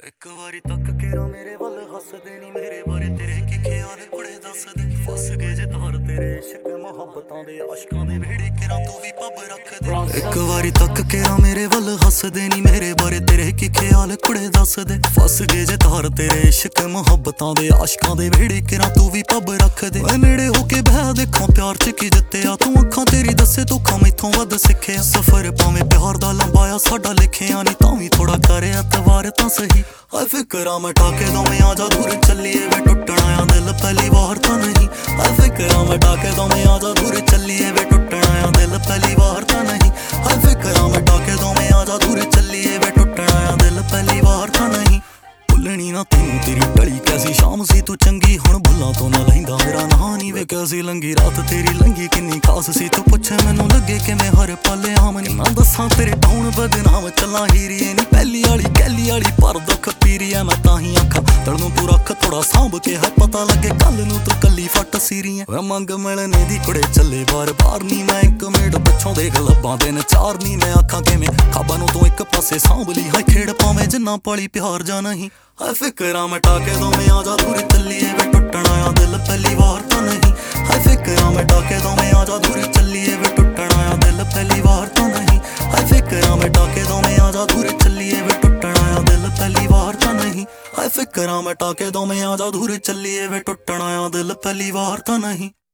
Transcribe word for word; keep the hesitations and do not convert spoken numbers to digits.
ਇੱਕ ਵਾਰੀ ਤੱਕ ਕੇ ਰੋ ਮੇਰੇ ਵੱਲ ਹੱਸਦੇ ਨੀ ਮੇਰੇ ਬਾਰੇ ਤੇਰੇ ਕੀ ਖਿਆਲ ਕੁੜੇ ਦੱਸਦੇ ਫਸ ਗਏ ਜੇ ਤਾਰ ਤੇਰੇ ਇਸ਼ਕ ਮੁਹੱਬਤਾਂ ਦੇ ਆਸ਼ਕਾਂ ਦੇ ਵਿਹੜੇ ਕਿਰਾਂ ਤੂੰ ਵੀ ਪੱਬ ਰੱਖਦੇ ਇੱਕ ਵਾਰੀ ਤੱਕ ਕੇ ਰੋ ਮੇਰੇ ਵੱਲ ਹੱਸਦੇ ਨੀ ਮੇਰੇ ਬਾਰੇ ਤੇਰੇ ਕੀ ਖਿਆਲ ਕੁੜੇ ਦੱਸਦੇ ਫਸ ਗਏ ਜੇ ਤਾਰ ਤੇਰੇ ਇਸ਼ਕ ਮੁਹੱਬਤਾਂ ਦੇ ਆਸ਼ਕਾਂ ਦੇ ਵਿਹੜੇ ਕਿਰਾਂ ਤੂੰ ਵੀ ਪੱਬ ਰੱਖਦੇ ਓਏ ਨੇੜੇ ਹੋ ਕੇ ਬਹਿ ਦੇਖਾਂ ਪਿਆਰ ਚ ਕੀ ਜਿੱਤਿਆ ਤੂੰ ਅੱਖਾਂ ਤੇਰੀ ਦੱਸੇ ਧੋਖਾ ਮੈਥੋਂ ਵੱਧ ਸਿੱਖਿਆ ਸਫ਼ਰ ਭਾਵੇਂ ਪਿਆਰ ਦਾ ਲੰਬਾਇਆ ਸਾਡਾ ਲਿਖਿਆ ਨੀ ਤਾਂ ਵੀ ਥੋੜਾ ਕਰਿਆ ਤਵਾਰ ਤਾਂ ਸਹੀ ਹਾਏ ਫਿਕਰਾਂ ਮਿਟਾ ਕੇ ਦੋਵੇਂ ਆ ਜਾ ਦੂਰ ਚੱਲੀਏ ਵੇ ਟੁੱਟਣਾ ਆ ਦਿਲ ਪਹਿਲੀ ਵਾਰ ਤਾਂ ਨਹੀਂ ਹਾਏ ਫਿਕਰਾਂ ਮਿਟਾ ਕੇ ਦੋਵੇਂ ਆ ਜਾ ਦੂਰ ਚੱਲੀਏ ਵੇ ਟੁੱਟਣਾ ਆ ਦਿਲ ਪਹਿਲੀ ਵਾਰ ਤਾਂ ਨਹੀਂ ਹਾਏ ਫਿਕਰਾਂ ਮਿਟਾ ਕੇ ਦੋਵੇਂ ਆ ਜਾ ਦੂਰ ਚੱਲੀਏ ਵੇ ਟੁੱਟਣਾ ਆ ਦਿਲ ਪਹਿਲੀ ਵਾਰ ਤਾਂ ਨਹੀਂ ਭੁੱਲਣੀ ਨਾ ਤੈਨੂੰ ਤੇਰੀ ਢਲੀ ਕੈਸੀ ਸ਼ਾਮ ਸੀ ਤੂੰ ਚੰਗੀ ਹੁਣ ਭੁੱਲਾਂ ਤੋਂ ਨਾ ਲੈਂਦਾ ਮੇਰਾ ਨਾਂ ਨੀ ਵੇ ਕੈਸੀ ਲੰਗੀ ਰਾਤ ਤੇਰੀ ਲੰਗੀ ਕਿੰਨੀ ਖਾਸ ਸੀ ਤੂੰ ਪੁੱਛੇ ਮੈਨੂੰ ਲੱਗੇ ਕਿ ਮੈਂ ਹਰ ਪਲ ਆਮ ਨੀ ਨਾ ਦੱਸਾਂ ਤੇਰੇ ਟਾਉਣ ਬਦਨਾਮ ਚੱਲਾਂ ਹੀਰੀਏ ਨੀ ਪਹਿਲੀ ਵਾਲੀ ਕਹਿਲੀ ਵਾਲੀ ਪਰ ਦੁੱਖ ਪੀਰੀ ਐ ਮੈਂ ਤਾਂ ਹੀ ਆਖਾਂ ਤੜ ਨੂੰ ਤੂੰ ਰੱਖ ਥੋੜਾ ਸਾਂਭ ਕੇ ਹੈ ਪਤਾ ਲੱਗੇ ਕੱਲ ਨੂੰ ਤੂੰ ਕੱਲੀ ਫੱਟ ਸੀਰੀ ਐ ਵੇ ਮੰਗ ਮਿਲਣੇ ਦੀ ਕੁੜੇ ਚੱਲੇ ਬਾਰ ਬਾਰ ਨੀ ਮੈਂ ਇੱਕ ਮਿੰਟ ਪਿੱਛੋਂ ਦੇਖ ਲੱਭਾਂ ਦਿਨ ਚਾਰ ਨੀ ਮੈਂ ਆਖਾਂ ਕਿਵੇਂ ਖਾਬਾਂ ਨੂੰ ਤੂੰ ਇੱਕ ਪਾਸੇ ਸਾਂਭ ਲਈ ਹਾਏ ਖੇਡ ਪਾਵੇਂ ਜਿੰਨਾ ਪਾਲੀ ਪਿਆਰ ਜਾਂ ਨਹੀਂ ਹਾਏ ਫਿਕਰਾਂ ਮਿਟਾ ਕੇ ਦੋਵੇਂ ਆ ਜਾ ਦੂਰ ਚੱਲੀਏ ਵੇ ਟੁੱਟਣਾ ਆ ਦਿਲ ਪਹਿਲੀ ਵਾਰ ਤਾਂ ਨਹੀਂ ਹਾਏ ਫਿਕਰਾਂ ਮਿਟਾ ਕੇ ਦੋਵੇਂ ਆ ਜਾ ਦੂਰ ਚੱਲੀਏ ਵੇ ਟੁੱਟਣਾ ਆ ਦਿਲ ਪਹਿਲੀ ਵਾਰ ਤਾਂ ਨਹੀਂ ਹਾਏ ਫਿਕਰਾਂ ਮਿਟਾ ਕੇ ਦੋਵੇਂ ਆ ਜਾ ਦੂਰ ਚੱਲੀਏ ਵੇ ਟੁੱਟਣਾ ਆ ਦਿਲ ਪਹਿਲੀ ਵਾਰ ਤਾਂ ਨਹੀਂ ਹਾਏ ਫਿਕਰਾਂ ਮਿਟਾ ਕੇ ਦੋਵੇਂ ਆ ਜਾ ਦੂਰ ਚੱਲੀਏ ਵੇ ਟੁੱਟਣਾ ਆ ਦਿਲ ਪਹਿਲੀ ਵਾਰ ਤਾਂ ਨਹੀਂ।